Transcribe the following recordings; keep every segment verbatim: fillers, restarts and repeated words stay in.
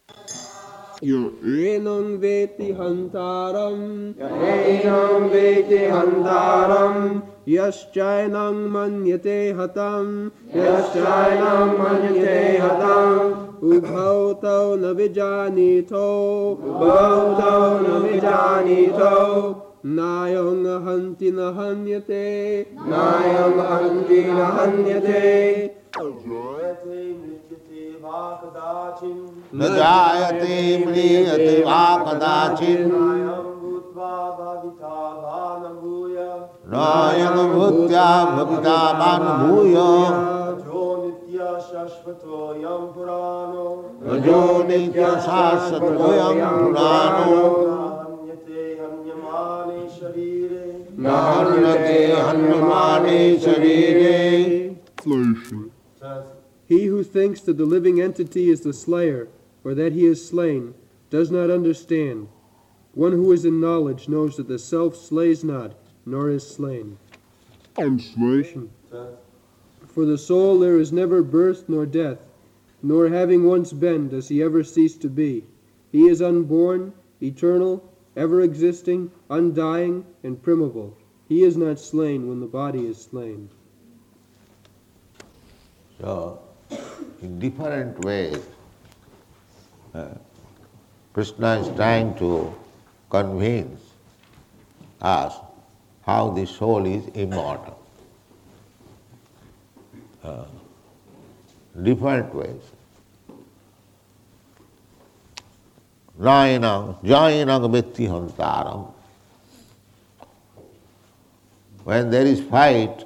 Enam veti hantaram Yainam veti hantaram Yaschainam manyate hatam Yaschainam manyate hatam Ubhautau na vijanito Ubhautau na vijanito Nayang hanti na hanyate Nayam hanti na hanyate न जायते म्रियते वा कदाचित् नायं भूत्या भविता मानुभूय रजो नित्य शाश्वतोऽयं पुराणो न हन्यते हन्यमाने शरीरे. He who thinks that the living entity is the slayer, or that he is slain, does not understand. One who is in knowledge knows that the self slays not, nor is slain. Translation. For the soul there is never birth nor death, nor having once been does he ever cease to be. He is unborn, eternal, ever existing, undying, and primeval. He is not slain when the body is slain. So, in different ways, uh, Krishna is trying to convince us how the soul is immortal. Uh, different ways. Nainam, jainam vetti hantaram. When there is fight,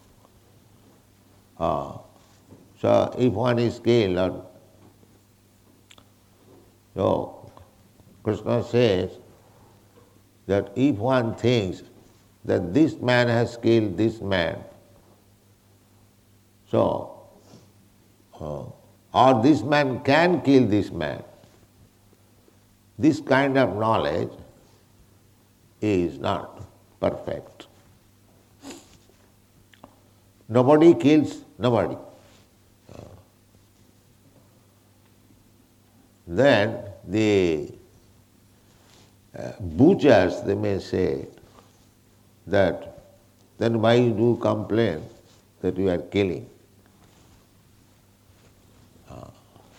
uh, so if one is killed, or, so Krishna says that if one thinks that this man has killed this man, so, uh, or this man can kill this man, this kind of knowledge is not perfect. Nobody kills nobody. Then the uh, butchers, they may say that, then why you do complain that you are killing? Uh,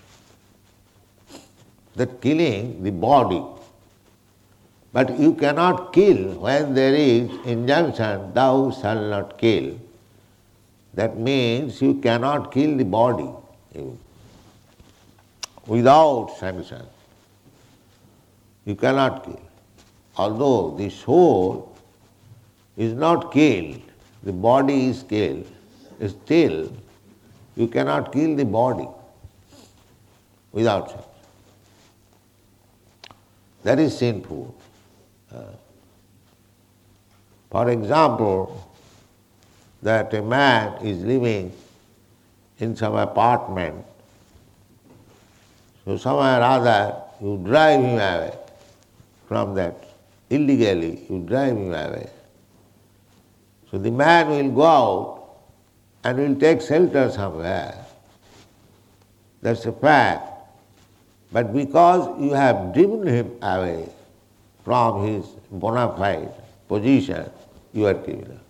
that killing the body, but you cannot kill when there is injunction, thou shalt not kill. That means you cannot kill the body without sanction. You cannot kill. Although the soul is not killed, the body is killed, still you cannot kill the body without sanction. That is sinful. Uh, for example, that a man is living in some apartment, so somehow or other you drive him away from that. Illegally you drive him away. So the man will go out and will take shelter somewhere. That's a fact. But because you have driven him away from his bona fide position, you are criminal.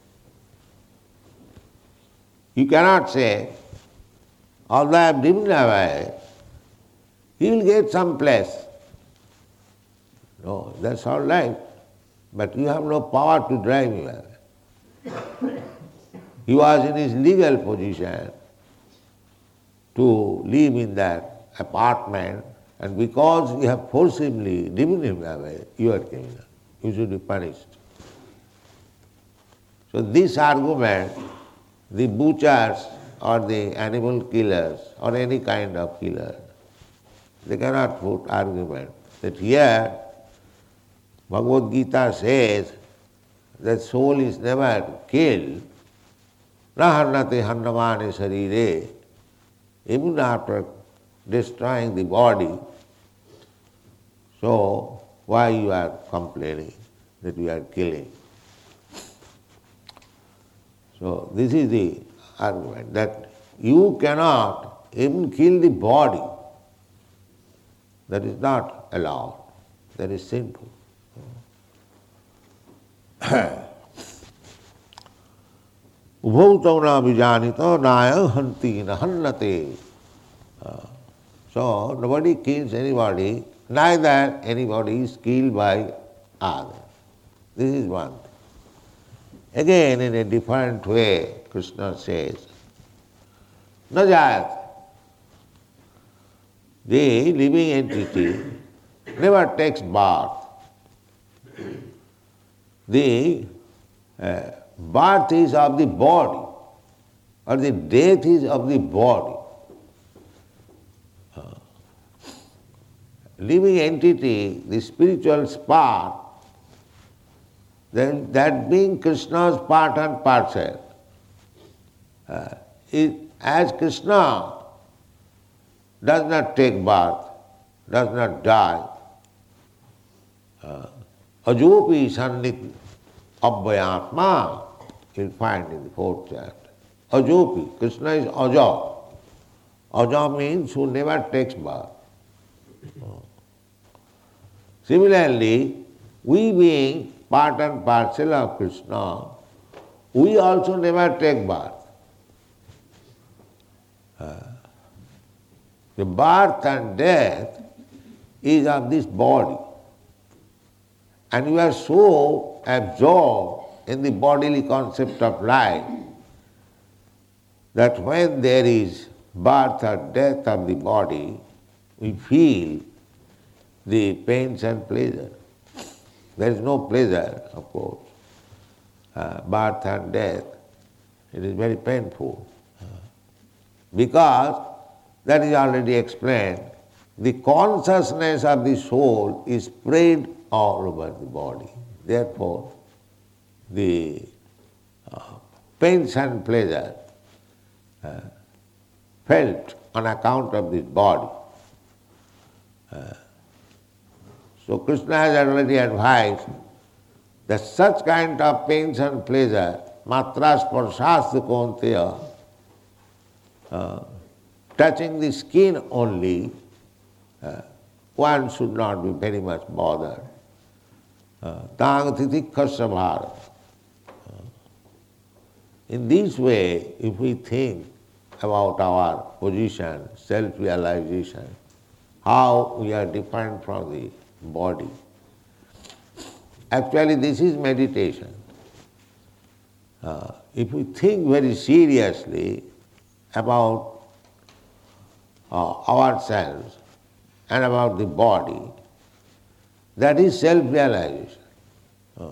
You cannot say, although I have driven him away, he will get some place. No, that's all right. But you have no power to drive him away. He was in his legal position to live in that apartment, and because you have forcibly driven him away, you are criminal. You should be punished. So this argument, the butchers or the animal killers or any kind of killer, they cannot put argument that here Bhagavad Gita says that soul is never killed, na harnate hannamane sarire, even after destroying the body. So why you are complaining that you are killing? So this is the argument, that you cannot even kill the body. That is not allowed. That is sinful. Ubhautau na vijanito naya hanti na hannate. So nobody kills anybody, neither anybody is killed by others. This is one thing. Again, in a different way, Krishna says, na jayat. The living entity never takes birth. The uh, birth is of the body, or the death is of the body. Uh, living entity, the spiritual spark, then that being Krishna's part and parcel, uh, it, as Krishna does not take birth, does not die, uh, ajopi sannit abhyatma, you'll find in the fourth chapter. Ajopi, Krishna is aja. Aja means who never takes birth. Similarly, we being part and parcel of Krishna, we also never take birth. Uh, the birth and death is of this body. And we are so absorbed in the bodily concept of life that when there is birth or death of the body, we feel the pains and pleasure. There is no pleasure, of course. Uh, birth and death, it is very painful. Uh, because, that is already explained, the consciousness of the soul is spread all over the body. Therefore, the uh, pains and pleasure uh, felt on account of this body. Uh, so Krishna has already advised that such kind of pains and pleasure, matras parshastha kaunteya, uh, touching the skin only, uh, one should not be very much bothered. Tang titikkhasya bharat. In this way, if we think about our position, self-realization, how we are different from the body, actually this is meditation. Uh, if we think very seriously about uh, ourselves and about the body, that is self-realization. Uh,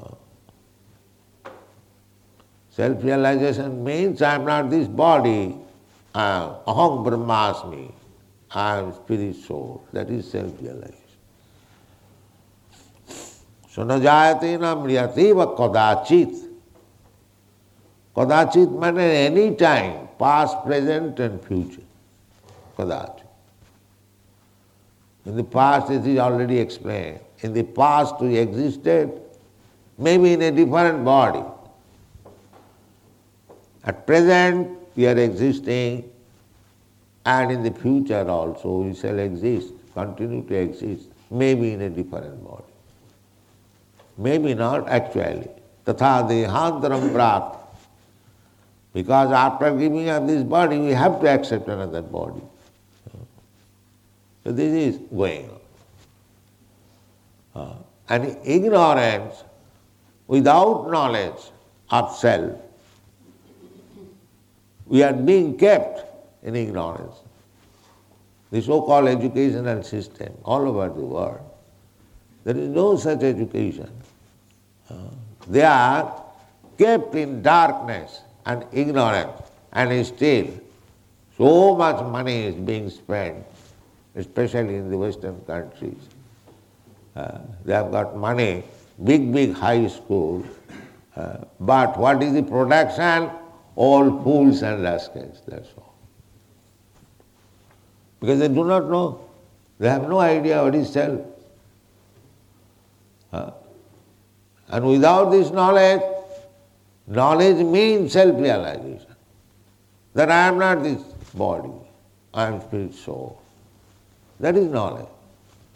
self-realization means I am not this body, I am aham brahmasmi, I am spirit soul. That is self-realization. So na jayate na mriyate va kadachit. Kadachit means any time, past, present and future. Kadachit. In the past it is already explained. In the past we existed, maybe in a different body. At present we are existing, and in the future also we shall exist, continue to exist, maybe in a different body. Maybe not actually. Tatha dehantaram prapti. Because after giving up this body, we have to accept another body. So this is going on. Uh, and ignorance, without knowledge of self, we are being kept in ignorance. The so-called educational system all over the world, there is no such education. Uh, they are kept in darkness and ignorance, and still so much money is being spent, especially in the Western countries. Uh, they have got money, big, big high schools, uh, but what is the production? All fools and rascals, that's all. Because they do not know. They have no idea what is self. Uh, and without this knowledge, knowledge means self-realization. That I am not this body, I am spirit soul. That is knowledge.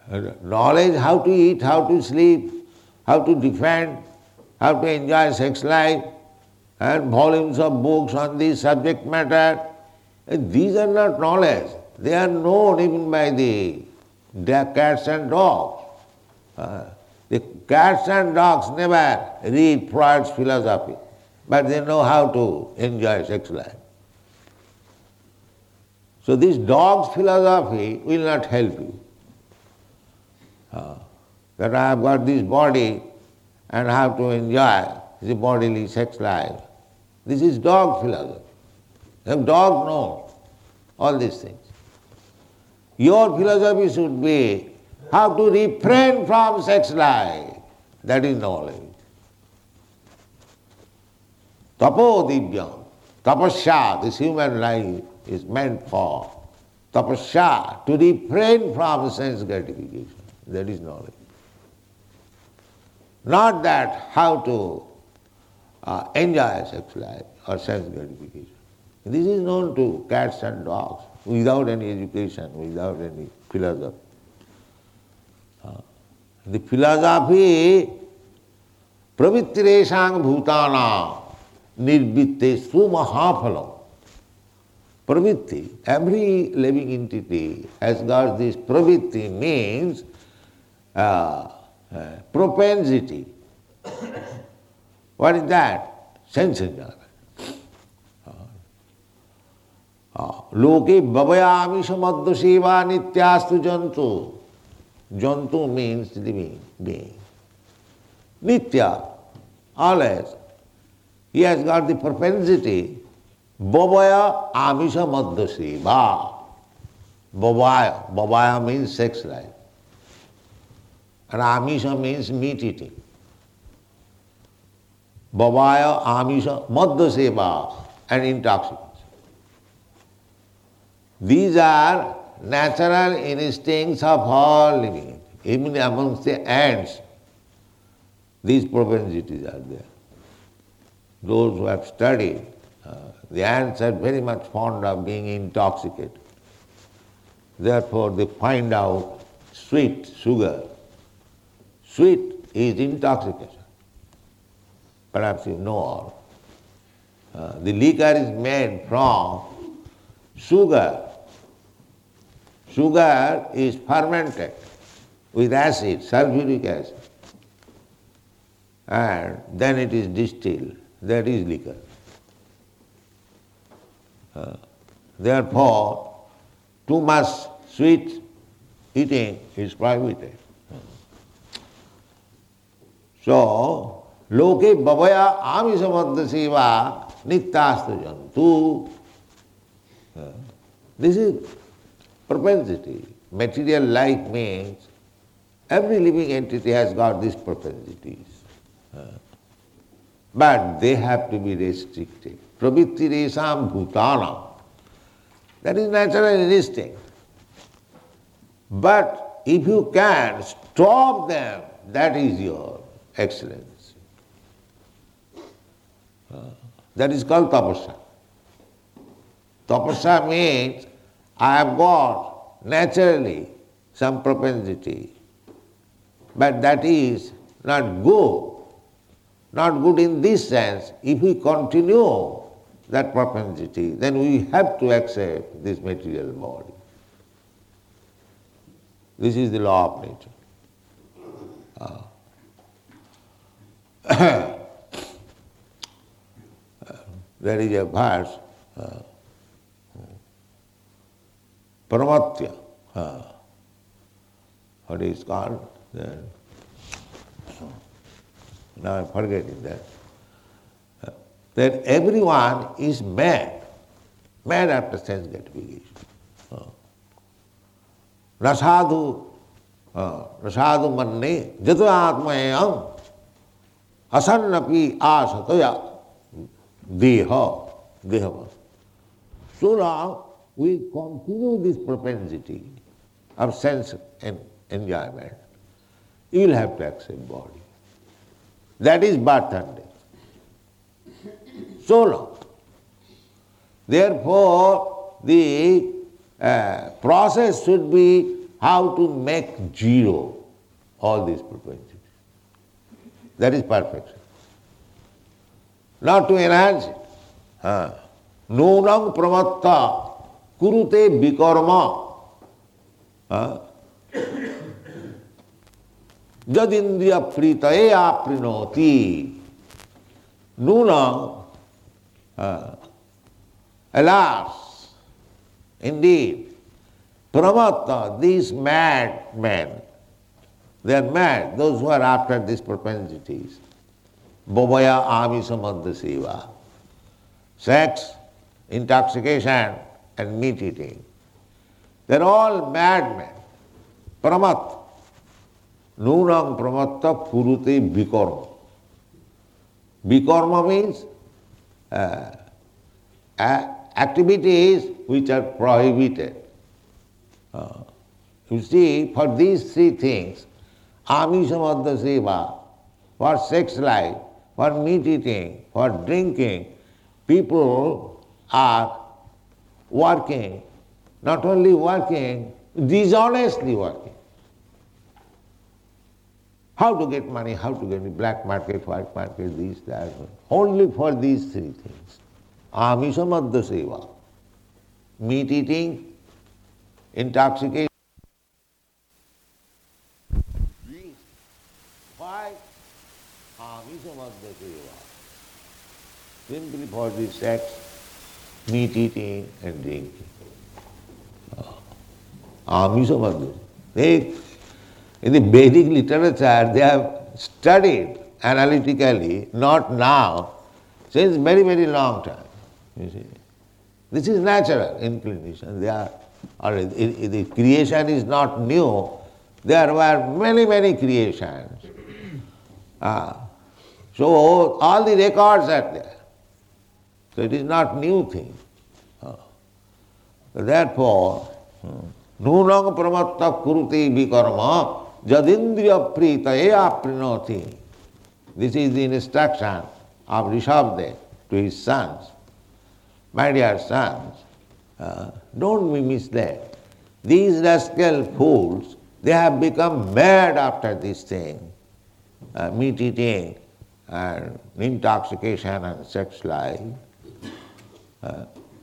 knowledge how to eat, how to sleep, how to defend, how to enjoy sex life, and volumes of books on this subject matter. These are not knowledge. They are known even by the cats and dogs. Uh, the cats and dogs never read Freud's philosophy, but they know how to enjoy sex life. So this dog's philosophy will not help you. Uh, that I have got this body and I have to enjoy the bodily sex life. This is dog philosophy. The dog knows all these things. Your philosophy should be how to refrain from sex life. That is knowledge. Tapo divyam. Tapasya, this human life is meant for tapasya, to refrain from sense gratification. That is knowledge. Not that how to uh, enjoy sex life or sense gratification. This is known to cats and dogs without any education, without any philosophy. Uh, the philosophy, pravittireshang bhutana nirvitte sumahaphalam. Pravitti, every living entity has got this pravitti, means uh, uh, propensity. What is that? Sense enjoyment. Loke bhavayami samadha seva nityastu jantu. Jantu means living being. Nitya, always, he has got the propensity. Bhavaya amisha madhya seva. Bhavaya, bhavaya means sex life. And amisha means meat eating. Bhavaya amisha madhya seva, and intoxicants. These are natural instincts of all living. Even amongst the ants, these propensities are there. Those who have studied, uh, the ants are very much fond of being intoxicated. Therefore they find out sweet, sugar. Sweet is intoxication. Perhaps you know all. Uh, the liquor is made from sugar. Sugar is fermented with acid, sulfuric acid, and then it is distilled. That is liquor. Uh, therefore, too much sweet eating is prohibited. So, loke bhavaya amisha madhya seva nityastu jantu. Uh, this is propensity. Material life means every living entity has got these propensities. Uh, but they have to be restricted. Pravittiresham bhutana. That is natural instinct. But if you can stop them, that is your excellence. Uh, that is called tapasya. Tapasya means I have got naturally some propensity, but that is not good. Not good in this sense. If we continue that propensity, then we have to accept this material body. This is the law of nature. Uh. There is a verse, uh, Paramatya, uh, what is called? Then, now I'm forgetting that. Uh, that everyone is mad, mad after sense gratification. Uh, Rasadu, uh, rasadu manne, jato atmayam, asannapi asataya. Deha, deha. So long we continue this propensity of sense and enjoyment, you will have to accept body. That is birth and death. So long. Therefore, the uh, process should be how to make zero all these propensities. That is perfection. Not to enhance it. Ah. Nunam pramatta kurute vikarma. Ah. Jadindriya pritaye aprinoti. Nunam, ah. alas, indeed, pramatta, these mad men, they are mad, those who are after these propensities. Bhavaya amisamadha seva. Sex, intoxication, and meat eating. They are all madmen. Pramat. Nunam pramatta kurute vikarma. Vikarma means uh, activities which are prohibited. Uh, you see, for these three things, amisamadha seva, for sex life, for meat eating, for drinking, people are working, not only working, dishonestly working. How to get money, how to get black market, white market, these, that, only for these three things. Amisamadha seva, meat eating, intoxication. Why? Amisamadha seva. Simply for the sex, meat eating and drinking. Amisamadha. They, in the Vedic literature, they have studied analytically, not now, since very, very long time. You see, this is natural inclination. They are, or the creation is not new. There were many, many creations. Ah. So all the records are there. So it is not new thing. Ah. Therefore, nunang pramatta kuruti vikarma jadindriya pritaye aprinoti. This is the instruction of Rishabdev to his sons. My dear sons, uh, don't be misled. These rascal fools, they have become mad after this thing, uh, meat eating and intoxication and sex life. Uh,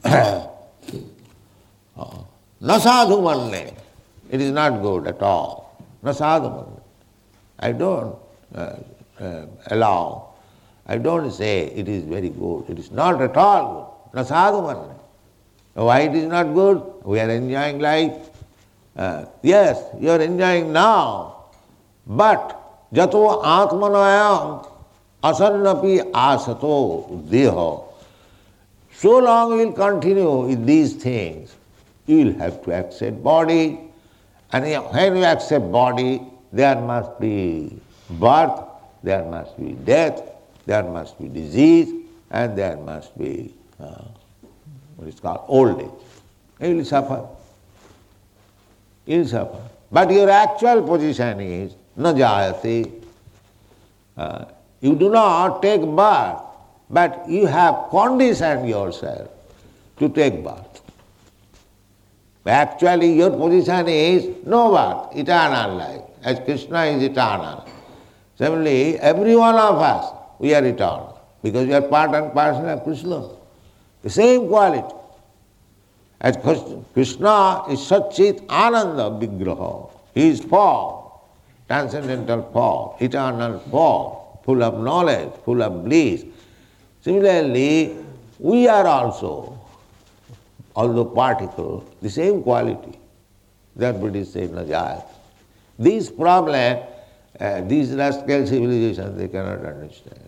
Nasadhu manne, it is not good at all. Nasadhu manne. I don't uh, uh, allow, I don't say it is very good. It is not at all good. Nasadhu manne. Why it is not good? We are enjoying life. Uh, yes, you are enjoying now, but jato atmanayam asannapi asato deho. So long you will continue with these things, you will have to accept body, and when you accept body, there must be birth, there must be death, there must be disease, and there must be uh, what is called old age. You will suffer. You will suffer. But your actual position is na jayate. Uh, you do not take birth, but you have conditioned yourself to take birth. Actually, your position is no birth, eternal life, as Krishna is eternal. Similarly, every one of us, we are eternal, because we are part and parcel of Krishna. The same quality. As Krishna is Satchit Ananda Vigraha. He is form, transcendental form, eternal form, full of knowledge, full of bliss. Similarly, we are also, although particle, the same quality. That Buddhist said, Najayat. These problems, uh, these rascal civilizations, they cannot understand.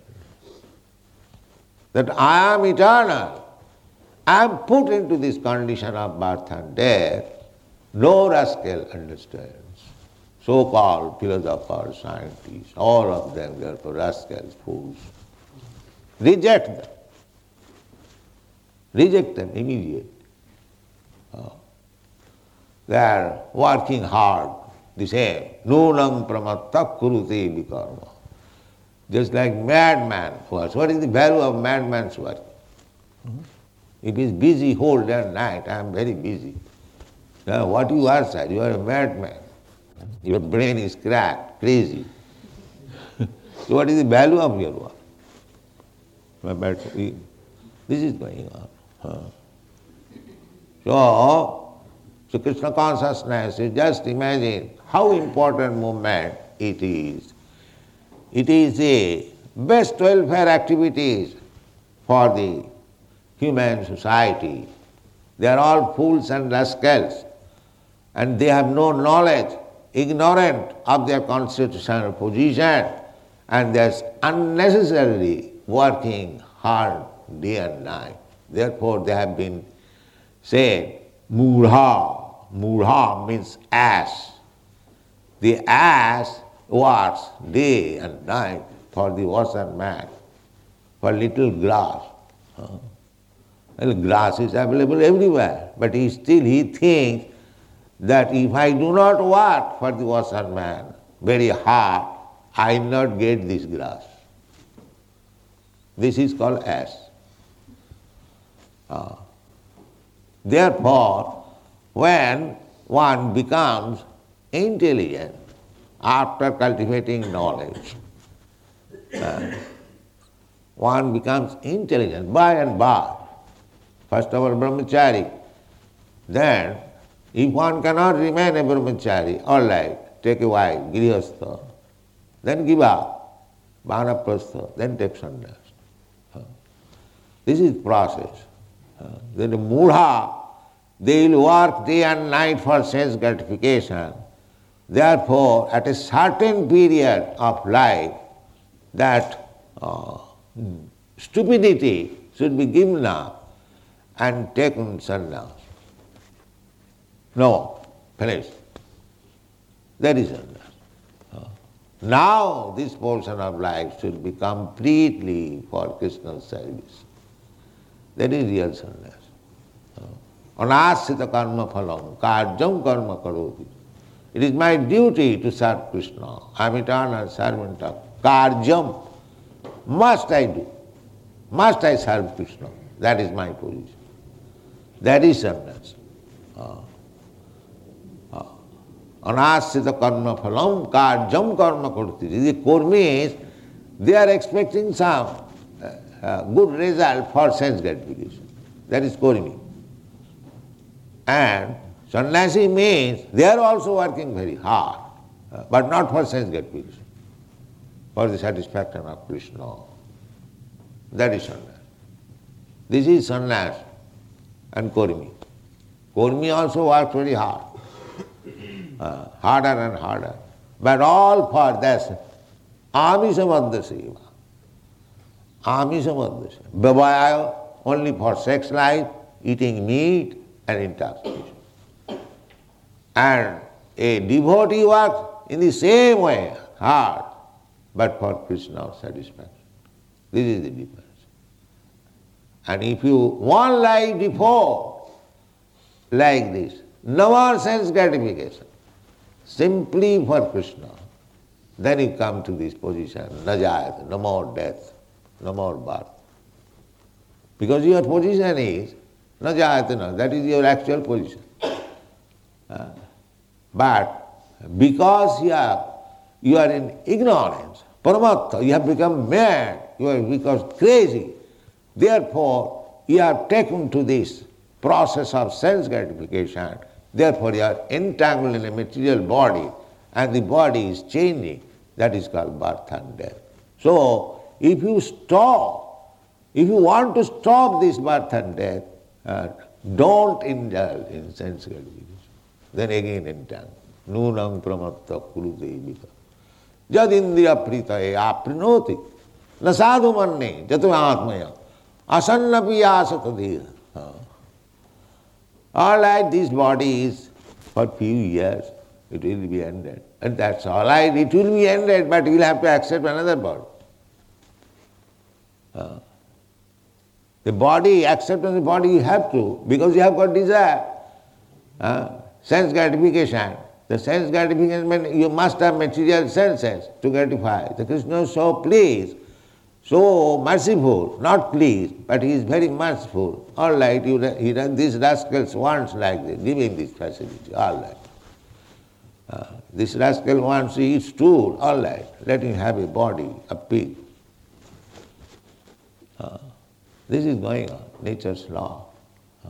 That I am eternal. I am put into this condition of birth and death. No rascal understands. So-called philosophers, scientists, all of them, they are rascals, fools. Reject them. Reject them immediately. Uh, they are working hard, the same. Nunam pramatta kurute vikarma. Just like madman works. What is the value of madman's work? Mm-hmm. If he is busy whole day and night, I am very busy. Yeah, what you are, sir? You are a madman. Your brain is cracked, crazy. So what is the value of your work? This is going on. Huh. So, so Krishna consciousness, you just imagine how important movement it is. It is the best welfare activities for the human society. They are all fools and rascals, and they have no knowledge, ignorant of their constitutional position, and they are unnecessarily working hard day and night. Therefore they have been said, murha. Murha means ass. The ass works day and night for the working man, for little grass. Well, grass is available everywhere, but he still he thinks that if I do not work for the working man very hard, I will not get this grass. This is called ass. Uh, therefore, when one becomes intelligent after cultivating knowledge, uh, one becomes intelligent by and by. First of all, brahmachari. Then, if one cannot remain a brahmachari, all right, take a wife, grihastha, then give up, vanaprastha, then take sannyas. Uh, this is process. Uh, then the mudha, they will work day and night for sense gratification. Therefore, at a certain period of life, that uh, stupidity should be given up and taken sannyas. No, finish. That is sannyas. Uh, now this portion of life should be completely for Krishna's service. That is real sannyas. Anasita karma phalam, karjam karma karoti. It is my duty to serve Krishna. I am eternal servant of karjam. Must I do. Must I serve Krishna. That is my position. That is sannyas. Uh, uh, Anasita karma phalam, karjam karma karoti. The kurmis, they are expecting some uh, uh, good result for sense gratification. That is kurmi. And sannyasi means they are also working very hard, uh, but not for sense gratification, for the satisfaction of Krishna. That is sannyas. This is sannyas and kurmi. Kurmi also works very hard, uh, harder and harder, but all for this amishabandha seva. Amishabandha seva. Vivaya only for sex life, eating meat and intoxication. And a devotee works in the same way, hard, but for Krishna's satisfaction. This is the difference. And if you one life before, like this, no more sense gratification, simply for Krishna, then you come to this position, najayat, no more death, no more birth. Because your position is najayatana, that is your actual position. Uh, but because you are, you are in ignorance, paramattha, you have become mad, you have become crazy, therefore you are taken to this process of sense gratification, therefore you are entangled in a material body and the body is changing, that is called birth and death. So if you stop, if you want to stop this birth and death, Uh, don't indulge in sense gratification. Then again entangle. Nunam pramatta kurudevika. Jad indriya pritaye aprinoti. Nasadu manne jatu atmaya. Asanna piyasatadhiya. All right, this body is for few years, it will be ended. And that's all right, it will be ended, but you will have to accept another body. Uh, The body, acceptance of the body you have to, because you have got desire. Uh, sense gratification. The sense gratification means you must have material senses to gratify. The Krishna is so pleased, so merciful, not pleased, but he is very merciful. All right, you, he, this rascal wants like this, give him this facility, all right. Uh, this rascal wants to eat stool, all right, let him have a body, a pig. Uh, this is going on, nature's law. Uh,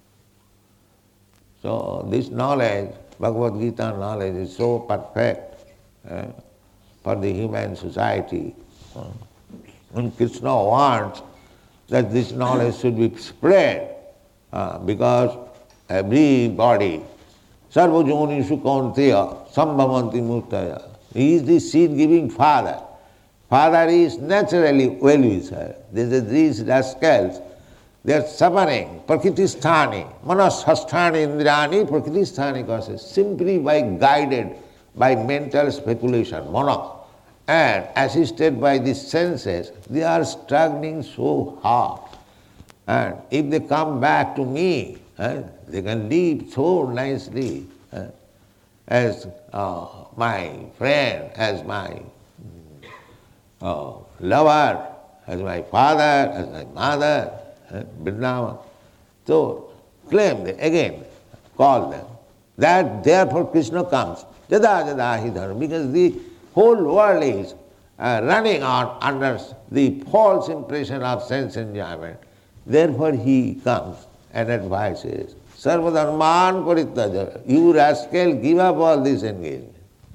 so this knowledge, Bhagavad Gita knowledge is so perfect uh, for the human society. Uh, And Krishna wants that this knowledge should be spread uh, because everybody, sarva jonishu kaunteya sambhavanti murtaya. He is the seed-giving father. Father is naturally well-wisher. These rascals, they are suffering. Prakritisthani, manashasthani indrani prakritisthani causes, simply by guided by mental speculation, mana. And assisted by the senses, they are struggling so hard. And if they come back to me, eh, they can live so nicely eh, as uh, my friend, as my uh, lover, as my father, as my mother, eh, Vrindavan. So claim them, again, call them. That therefore Krishna comes. Jada jada hi dharma, because the whole world is uh, running on under the false impression of sense enjoyment. Therefore he comes and advises, Sarva dharman parittaja, you rascal, give up all this engagement.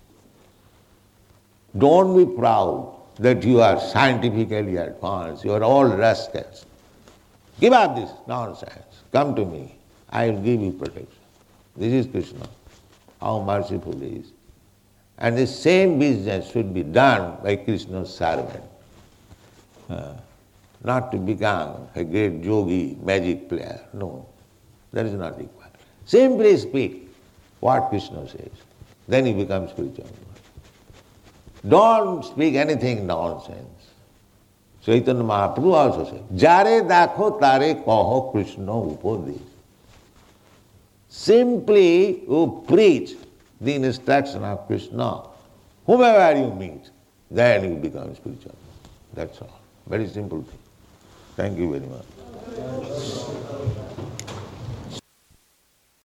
Don't be proud that you are scientifically advanced, you are all rascals. Give up this nonsense, come to me, I will give you protection. This is Krishna, how merciful he is. And the same business should be done by Krishna's servant. Uh, not to become a great yogi, magic player. No, that is not required. Simply speak what Krishna says. Then you become spiritual. Don't speak anything nonsense. Chaitanya Mahaprabhu also said, Jare dakho tare kaho Krishna upodesh. Simply you preach the instruction of Krishna, whomever you meet, then you become spiritual. That's all. Very simple thing. Thank you very much.